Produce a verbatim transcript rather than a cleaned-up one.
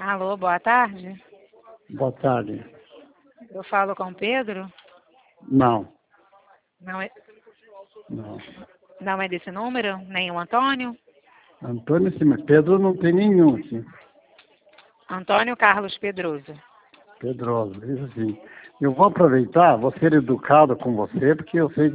Alô, boa tarde. Boa tarde. Eu falo com o Pedro? Não, Não é, não. não é desse número? Nem o Antônio? Antônio sim, mas Pedro não tem nenhum aqui. Antônio Carlos Pedroso. Pedroso, isso sim. Eu vou aproveitar, vou ser educado com você, porque eu sei